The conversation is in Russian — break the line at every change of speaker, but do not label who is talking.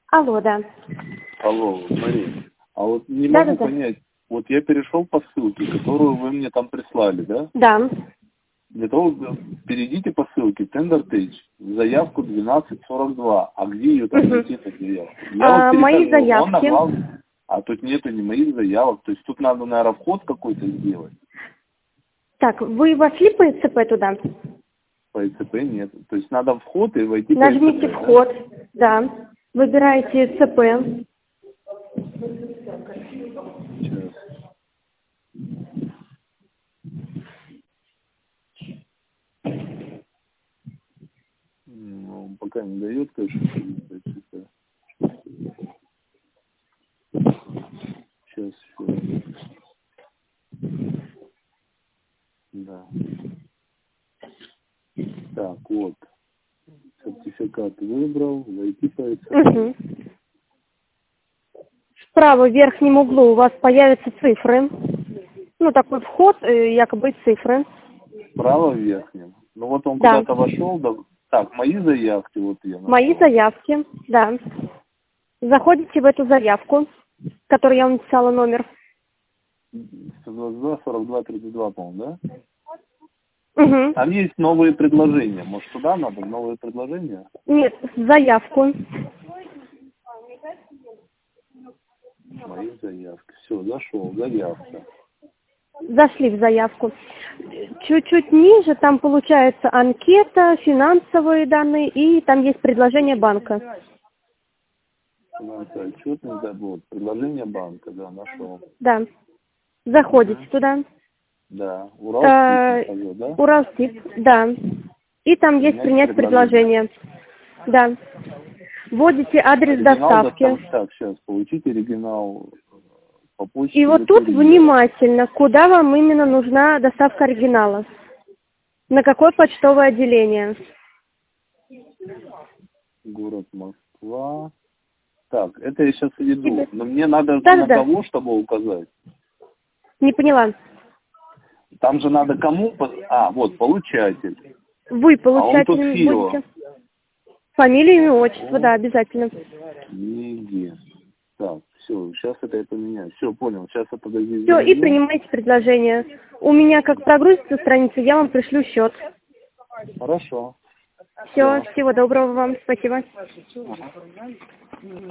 Алло, да.
Алло, Мария, а вот не
Да,
могу
да.
понять, вот я перешел по ссылке, которую вы мне там прислали, да?
Да.
Для того, перейдите по ссылке Tender Page, заявку 1242, а где ее там найти, эту заявку? Я вот
Мои
перехожу, он на
заявки.
главный, а тут нету ни моих заявок, то есть тут надо, наверное, вход какой-то сделать,
Так, вы вошли по ЭЦП туда?
по ЭЦП нет, то есть надо вход и войти по
Нажмите
ЭЦП, да?
вход. Да. Выбираете ЭЦП.
Сейчас. Ну, он пока не дает, конечно, входить по ЭЦП. Сейчас еще. Да. Так, вот. Сертификат выбрал, войти по ЭЦП.
Угу. Справа в верхнем углу у вас появятся цифры. Ну, такой вход, якобы цифры.
Справа в верхнем. Ну вот он
Да.
куда-то вошел. Да. Так, мои заявки, вот я нашел.
Мои заявки, да. Заходите в эту заявку, которую я вам написала номер.
122, 42, 32, по-моему, да?
Угу.
Там есть новые предложения. Может, туда надо новые предложения?
Нет, заявку.
Мои заявки. Все, зашел, заявка.
Зашли в заявку. Чуть-чуть ниже там получается анкета, финансовые данные и там есть предложение банка.
Финансовая отчетность, да, вот. Предложение банка, да, нашел.
Да. Заходите туда.
Да, Уралстип, да?
Уралстип, да. И там есть принять предложение. Да. Вводите адрес доставки.
Так, сейчас, получите оригинал по почте.
И вот тут внимательно, куда вам именно нужна доставка оригинала. На какое почтовое отделение?
Город Москва. Так, это я сейчас веду. Но мне надо
Да,
на
да.
кого, чтобы указать.
Не поняла.
Там же надо кому... вот, получатель.
Вы получателем будете. Фамилия, имя, отчество, да, обязательно.
Нигде. Так, все, сейчас это я поменяю. Все, понял, сейчас это подожди.
Все, и принимайте предложение. У меня как прогрузится страница, я вам пришлю счет.
Хорошо.
Все, всего доброго вам, спасибо.